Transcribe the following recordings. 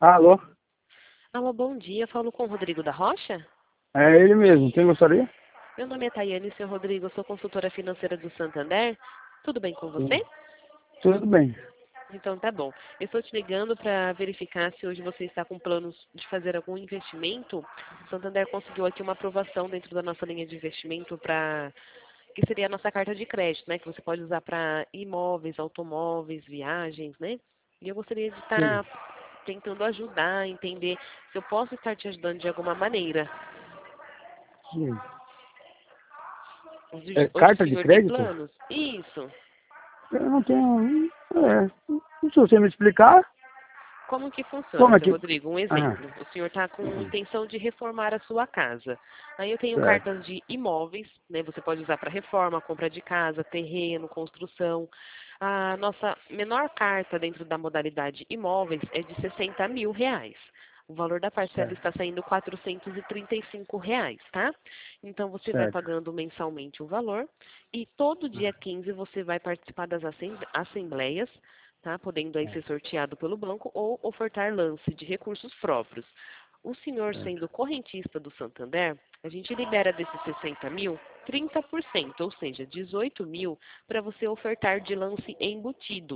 Alô? Alô, bom dia. Falo com o Rodrigo da Rocha? É ele mesmo. Quem gostaria? Meu nome é Tayane, seu Rodrigo. Eu sou consultora financeira do Santander. Tudo bem com Sim. você? Tudo bem. Então tá bom. Eu estou te ligando para verificar se hoje você está com planos de fazer algum investimento. O Santander conseguiu aqui uma aprovação dentro da nossa linha de investimento para que seria a nossa carta de crédito, né? Que você pode usar para imóveis, automóveis, viagens, né? E eu gostaria de Sim. estar tentando ajudar a entender se eu posso estar te ajudando de alguma maneira. Sim. Hoje É o carta de senhor tem crédito? planos? Isso. Eu não tenho. Se você me explicar, Como que funciona, como é seu que. Rodrigo? Um Ah, exemplo. O senhor está com intenção de reformar a sua casa. Aí eu tenho certo. cartas de imóveis, né? Você pode usar para reforma, compra de casa, terreno, construção. A nossa menor carta dentro da modalidade imóveis é de R$ 60.000. O valor da parcela Certo. está saindo R$ 435, tá? Então você vai Certo. pagando mensalmente o valor e todo dia 15 você vai participar das assembleias, tá? Podendo aí ser sorteado pelo banco ou ofertar lance de recursos próprios. O senhor Certo. sendo correntista do Santander, a gente libera desses 60 mil, 30%, ou seja, 18 mil, para você ofertar de lance embutido.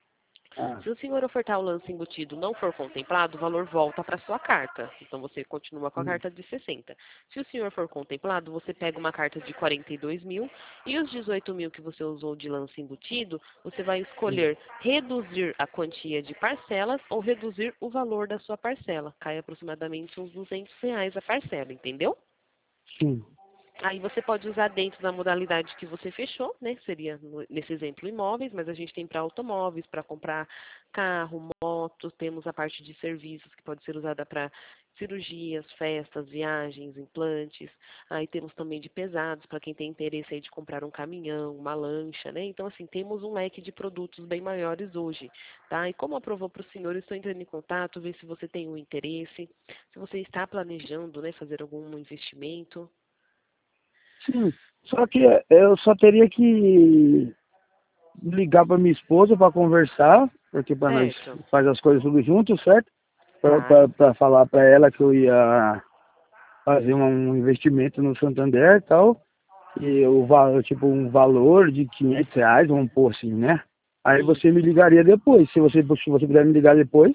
Ah, Se o senhor ofertar o lance embutido não for contemplado, o valor volta para sua carta. Então você continua com a sim. carta de 60. Se o senhor for contemplado, você pega uma carta de 42 mil e os 18 mil que você usou de lance embutido, você vai Sim. escolher reduzir a quantia de parcelas ou reduzir o valor da sua parcela. Cai aproximadamente uns R$ 200 a parcela, entendeu? Sim. Aí você pode usar dentro da modalidade que você fechou, né? Seria nesse exemplo imóveis, mas a gente tem para automóveis, para comprar carro, moto, temos a parte de serviços que pode ser usada para cirurgias, festas, viagens, implantes. Aí temos também de pesados, para quem tem interesse aí de comprar um caminhão, uma lancha, né? Então, assim, temos um leque de produtos bem maiores hoje, tá? E como aprovou para o senhor, eu estou entrando em contato, ver se você tem um interesse, se você está planejando, né, fazer algum investimento. Sim. Só que eu só teria que ligar para minha esposa para conversar, porque para nós Certo. faz as coisas tudo junto, certo? Claro. Para falar para ela que eu ia fazer um investimento no Santander e tal. E o valor, tipo, um valor de R$ 500, vamos pôr assim, né? Aí você me Isso. ligaria depois. Se você puder me ligar depois,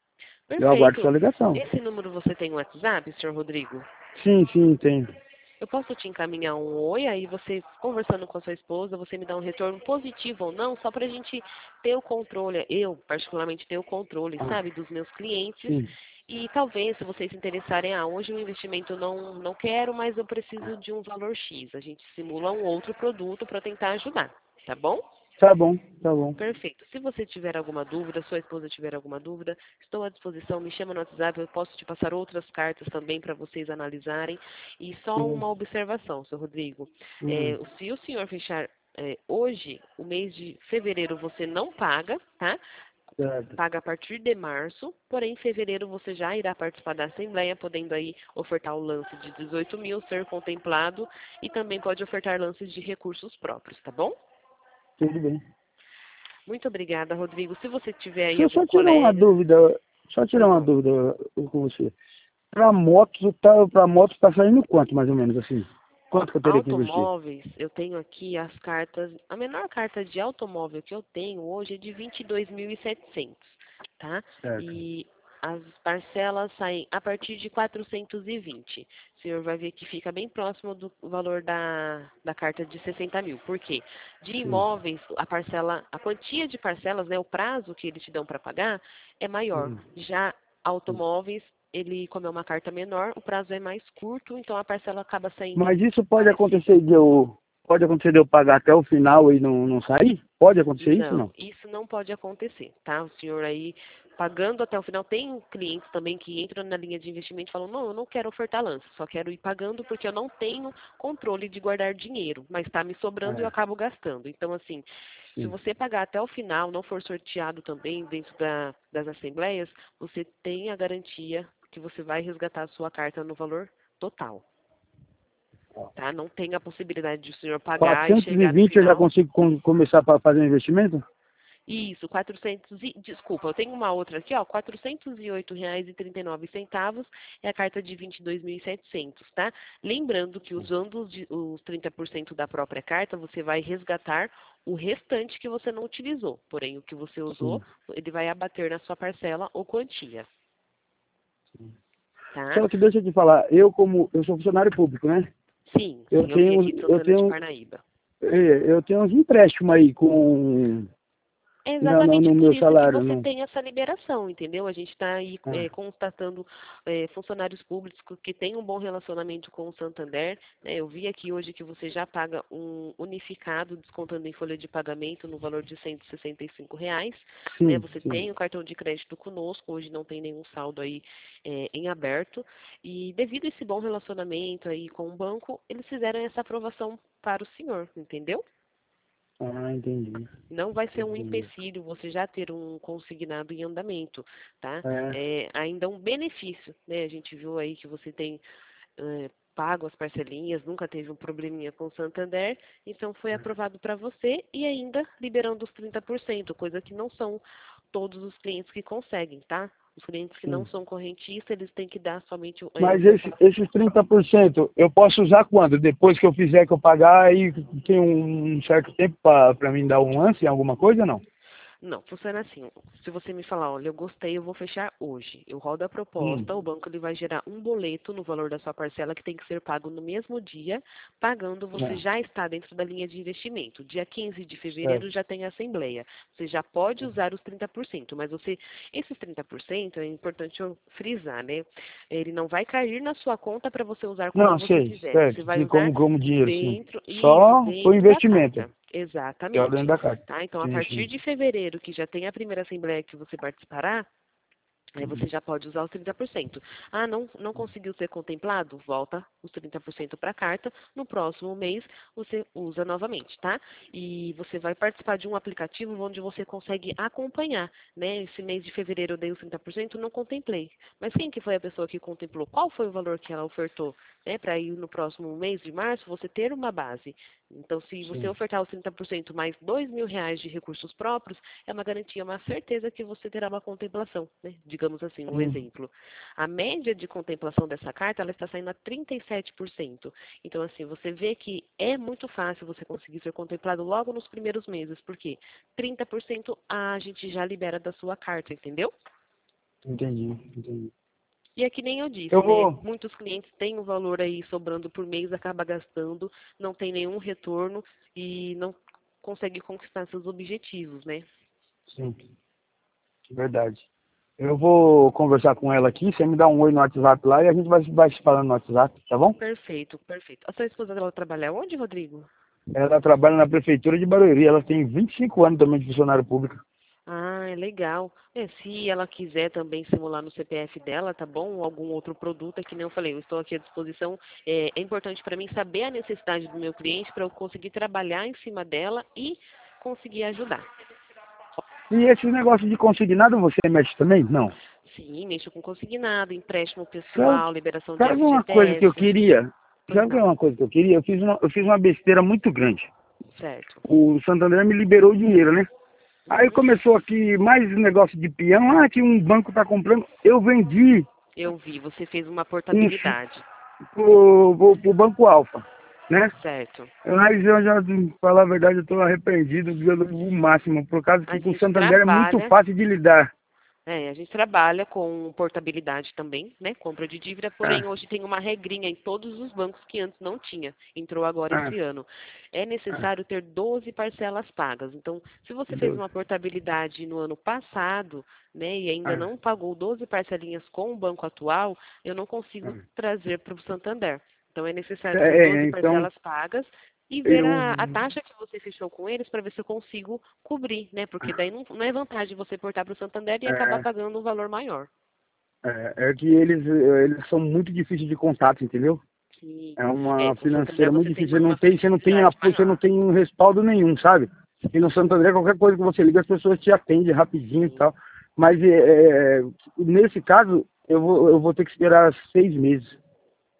eu aguardo Perfeito. sua ligação. Esse número você tem no WhatsApp, senhor Rodrigo? Sim, sim, tem. Eu posso te encaminhar um oi, aí você, conversando com a sua esposa, você me dá um retorno positivo ou não, só para a gente ter o controle, eu particularmente ter o controle, Ah, sabe, dos meus clientes. sim. E talvez, se vocês se interessarem, hoje o investimento não quero, mas eu preciso de um valor X. A gente simula um outro produto para tentar ajudar, tá bom? Tá bom, tá bom. Perfeito. Se você tiver alguma dúvida, sua esposa tiver alguma dúvida, estou à disposição. Me chama no WhatsApp, eu posso te passar outras cartas também para vocês analisarem. E só Sim. uma observação, seu Rodrigo. Hum, Se o senhor fechar hoje, o mês de fevereiro você não paga, tá? certo. Paga a partir de março, porém em fevereiro você já irá participar da Assembleia, podendo aí ofertar o lance de 18 mil, ser contemplado, e também pode ofertar lances de recursos próprios, tá bom? Tudo bem. Muito obrigada, Rodrigo. Se você tiver aí Deixa eu algum só tirar uma colega, dúvida. Só tirar pois uma não. dúvida com você. Pra motos tá saindo quanto, mais ou menos, assim? Quanto que eu teria que investir? Automóveis, eu tenho aqui as cartas, a menor carta de automóvel que eu tenho hoje é de 22.700, tá? Certo. E as parcelas saem a partir de 420. O senhor vai ver que fica bem próximo do valor da carta de 60 mil. Por quê? De Sim. imóveis, a parcela, a quantia de parcelas, né, o prazo que eles te dão para pagar é maior. Hum. Já automóveis, ele, como é uma carta menor, o prazo é mais curto, então a parcela acaba saindo Mas isso parecida. pode acontecer de eu pagar até o final e não sair? Pode acontecer isso Não, não? isso não pode acontecer, tá? O senhor aí pagando até o final, tem clientes também que entram na linha de investimento e falam, não, eu não quero ofertar lance, só quero ir pagando porque eu não tenho controle de guardar dinheiro, mas está me sobrando e eu É, acabo gastando. Então, assim, se sim. você pagar até o final, não for sorteado também dentro das assembleias, você tem a garantia que você vai resgatar a sua carta no valor total, tá? Não tem a possibilidade de o senhor pagar e chegar no 420 eu já final. consigo começar para fazer um investimento? Isso, 400 desculpa, eu tenho uma outra aqui, ó, R$ 408,39 é a carta de 22.700, tá? Lembrando que usando os 30% da própria carta, você vai resgatar o restante que você não utilizou. Porém, o que você usou, Sim. ele vai abater na sua parcela ou quantia, tá? Só que deixa eu te falar, eu sou funcionário público, né? Sim, Eu eu vi aqui de eu Santana de tenho, Parnaíba. eu tenho uns empréstimos aí É exatamente no por meu isso que salário, você não. tem essa liberação, entendeu? A gente está aí Ah, constatando funcionários públicos que têm um bom relacionamento com o Santander, né? Eu vi aqui hoje que você já paga um unificado, descontando em folha de pagamento no valor de R$ 165, né? sim, Você sim. tem o cartão de crédito conosco, hoje não tem nenhum saldo aí em aberto, e devido a esse bom relacionamento aí com o banco, eles fizeram essa aprovação para o senhor, entendeu? Ah, entendi. Não vai ser um Entendi. empecilho você já ter um consignado em andamento, tá? É, É ainda um benefício, né? A gente viu aí que você tem pago as parcelinhas, nunca teve um probleminha com o Santander, então foi aprovado para você e ainda liberando os 30%, coisa que não são todos os clientes que conseguem, tá? Os clientes que não sim. são correntistas, eles têm que dar somente Mas o repasse. esses 30% eu posso usar quando? Depois que eu fizer, que eu pagar, aí tem um certo tempo para mim dar um lance em alguma coisa, não? Não, funciona assim. Se você me falar, olha, eu gostei, eu vou fechar hoje. Eu rodo a proposta, o Hum. banco ele vai gerar um boleto no valor da sua parcela que tem que ser pago no mesmo dia. Pagando, você É, já está dentro da linha de investimento. Dia 15 de fevereiro certo. já tem a assembleia. Você já pode usar os 30%, mas esses 30% é importante eu frisar, né? Ele não vai cair na sua conta para você usar quando Não, você sei, quiser. Você certo. vai usar Como dinheiro, sim. dentro, isso, Só o dentro da investimento, carta. que é o dentro Exatamente. da carta. Tá? Então, a Sim, partir sim. de fevereiro, que já tem a primeira assembleia que você participará, aí você Uhum. já pode usar os 30%. Ah, não conseguiu ser contemplado? Volta os 30% para a carta. No próximo mês, você usa novamente, tá? E você vai participar de um aplicativo onde você consegue acompanhar, né? Esse mês de fevereiro eu dei os 30%, não contemplei. Mas quem que foi a pessoa que contemplou? Qual foi o valor que ela ofertou? Né? Para ir no próximo mês de março, você ter uma base. Então, se você Sim. ofertar os 30% mais R$ 2.000 de recursos próprios, é uma garantia, uma certeza que você terá uma contemplação, né? Digamos assim, um Sim. exemplo. A média de contemplação dessa carta, ela está saindo a 37%. Então, assim, você vê que é muito fácil você conseguir ser contemplado logo nos primeiros meses, porque 30% a gente já libera da sua carta, entendeu? Entendi, entendi. E é que nem eu Eu disse, né? vou. Muitos clientes têm um valor aí sobrando por mês, acaba gastando, não tem nenhum retorno e não consegue conquistar seus objetivos, né? Sim, verdade. Eu vou conversar com ela aqui, você me dá um oi no WhatsApp lá e a gente vai se falando no WhatsApp, tá bom? Perfeito, perfeito. A sua esposa ela trabalha onde, Rodrigo? Ela trabalha na prefeitura de Barueri, ela tem 25 anos também de funcionário público. Ah, é legal. Se ela quiser também simular no CPF dela, tá bom? Ou algum outro produto, é que nem eu falei, eu estou aqui à disposição. É importante para mim saber a necessidade do meu cliente para eu conseguir trabalhar em cima dela e conseguir ajudar. E esse negócio de consignado você mexe também? Não. Sim, mexo com consignado, empréstimo Sabe, pessoal, liberação de sabe uma coisa que eu FGTS. queria? Pois Sabe não, uma coisa que eu queria? Eu fiz uma besteira muito grande. certo. O Santander me liberou o dinheiro, né? Aí Uhum. começou aqui mais um negócio de peão. Ah, que um banco tá comprando. Eu vendi Eu vi, você fez uma um portabilidade, pro Banco Alfa, né? certo. Mas eu já, pra falar a verdade, eu tô arrependido o máximo, por causa A que com o gente Santander é muito trabalha fácil de lidar. A gente trabalha com portabilidade também, né? Compra de dívida, Ah, porém hoje tem uma regrinha em todos os bancos que antes não tinha. Entrou agora ah, esse ano. É ah, necessário ter 12 parcelas pagas. Então, se você fez 12. uma portabilidade no ano passado, né, e ainda Ah, não pagou 12 parcelinhas com o banco atual, eu não consigo ah. trazer para o Santander. Então, é necessário ter 12 Então, parcelas pagas e ver eu, a taxa que você fechou com eles para ver se eu consigo cobrir, né? Porque daí não é vantagem você portar para o Santander e acabar é, pagando um valor maior. é que eles são muito difíceis de contato, entendeu? Sim. É uma Com o Santander financeira muito você tem difícil. uma Você flexibilidade não maior. tem um respaldo nenhum, sabe? E no Santander, qualquer coisa que você liga, as pessoas te atendem rapidinho e Sim. tal. Mas nesse caso, eu vou ter que esperar 6 meses.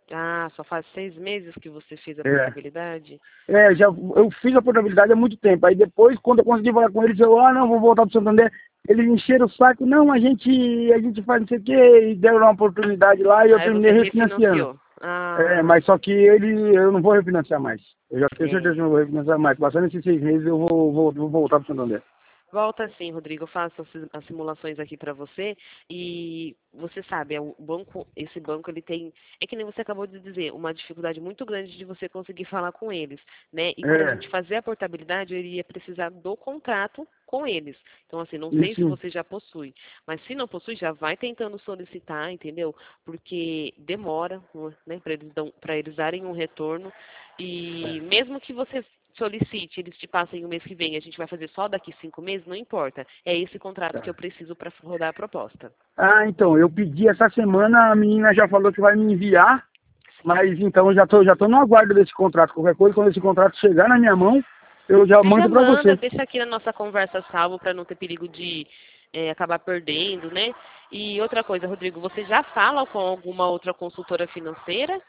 Ah, só faz 6 meses que você fez a É. portabilidade? Eu fiz a portabilidade há muito tempo. Aí depois, quando eu consegui falar com eles, eu, não, vou voltar pro Santander. Eles encheram o saco, não, a gente faz não sei o quê, e deram uma oportunidade lá e eu Aí terminei você refinanciando. refinanciou. Ah, Mas só que eu não vou refinanciar mais. Eu já tenho certeza é. que não vou refinanciar mais. Passando esses 6 meses, eu vou voltar pro Santander. Volta sim, Rodrigo. Eu faço as simulações aqui para você e você sabe, esse banco ele tem, é que nem você acabou de dizer, uma dificuldade muito grande de você conseguir falar com eles, né? E para a É, gente fazer a portabilidade, eu iria precisar do contrato com eles. Então, assim, não sei se isso, você já possui, mas se não possui, já vai tentando solicitar, entendeu? Porque demora, né, para eles darem um retorno e mesmo que você solicite, eles te passem o mês que vem, a gente vai fazer só daqui 5 meses, não importa. É esse contrato que eu tá. preciso para rodar a proposta. Então, eu pedi essa semana, a menina já falou que vai me enviar, Sim. mas então eu já tô no aguardo desse contrato. Qualquer coisa, quando esse contrato chegar na minha mão, eu já Você já mando pra manda, você. deixa aqui na nossa conversa salvo para não ter perigo de acabar perdendo, né? E outra coisa, Rodrigo, você já fala com alguma outra consultora financeira?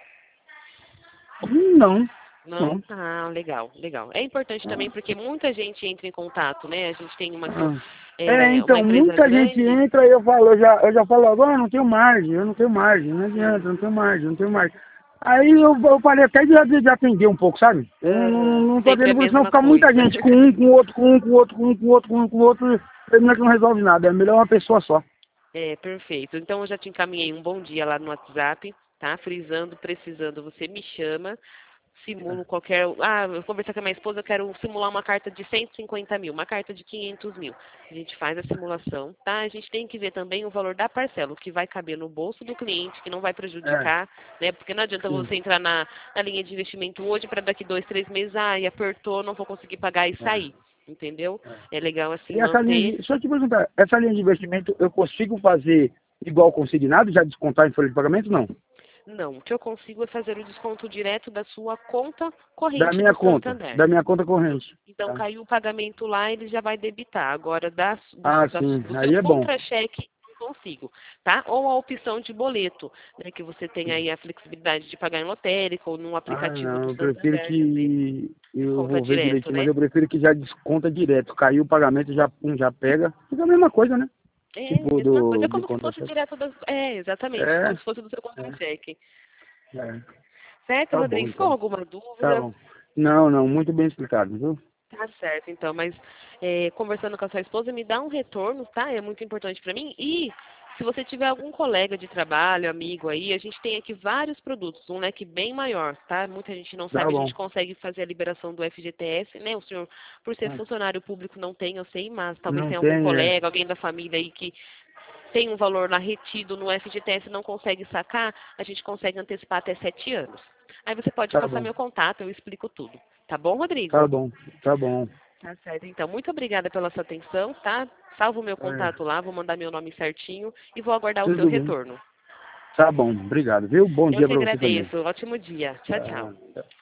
Não, Não? não. Ah, legal, legal. É importante também Ah, porque muita gente entra em contato, né? A gente tem ah. uma Então, empresa muita gente grande. entra e eu já falo, agora não tenho margem, eu não tenho margem, não adianta, eu não tenho margem, não tenho margem. Aí eu parei até de atender um pouco, sabe? Eu Aham. não tô Sempre a atendendo, porque senão mesma fica muita coisa. gente, com um, com outro, com um, com outro, com um, com outro, com um, com outro, termina que não resolve nada. É melhor uma pessoa só. É, perfeito. Então eu já te encaminhei um bom dia lá no WhatsApp, tá? Frisando, precisando, você me chama, simulo qualquer. Ah, eu conversar com a minha esposa, eu quero simular uma carta de 150 mil, uma carta de 500 mil. A gente faz a simulação, tá? A gente tem que ver também o valor da parcela, o que vai caber no bolso do cliente, que não vai É, prejudicar, né? Porque não adianta sim. você entrar na linha de investimento hoje para daqui 2, 3 meses, e apertou, não vou conseguir pagar e É, sair. Entendeu? é. É legal assim E essa linha manter. de, só te perguntar, essa linha de investimento eu consigo fazer igual consignado, já descontar em folha de pagamento? Não. Não, o que eu consigo é fazer o desconto direto da sua conta corrente do Santander. Da minha conta corrente. Então, Tá? caiu o pagamento lá, ele já vai debitar. Agora, Sim, do seu aí é bom. contra-cheque, não consigo, tá? Ou a opção de boleto, né, que você tem aí a flexibilidade de pagar em lotérica ou num aplicativo do Não, eu prefiro Santander também. que eu Desconta vou ver direto, direitinho, mas né? eu prefiro que já desconta direto. Caiu o pagamento, já pega. Fica a mesma coisa, né? É, Tipo mesma coisa. É do como se fosse contra-cheque. direto das. É, exatamente, É, como se fosse do seu é, contra-cheque. é. Certo, Tá bom Rodrigo? Ficou então. alguma Tá dúvida? bom. Não, não, muito bem explicado, viu? Tá certo, então, mas conversando com a sua esposa, me dá um retorno, tá? É muito importante para mim. E se você tiver algum colega de trabalho, amigo aí, a gente tem aqui vários produtos, um leque bem maior, tá? Muita gente não Tá sabe, a bom. gente consegue fazer a liberação do FGTS, né? O senhor, por ser Ah, funcionário público, não tem, eu sei, mas talvez não tenha algum tem, colega, alguém da família aí que tem um valor lá retido no FGTS e não consegue sacar, a gente consegue antecipar até 7 anos. Aí você pode tá passar bom. meu contato, eu explico tudo. Tá bom, Tá Rodrigo? bom, tá bom. Tá certo. Então, muito obrigada pela sua atenção, tá? Salvo o meu É, contato lá, vou mandar meu nome certinho e vou aguardar o seu tudo bem. retorno. Tá bom, obrigado, viu? Bom Eu dia que pra você também. agradeço. Ótimo dia. Tchau, tchau. Tá, tá.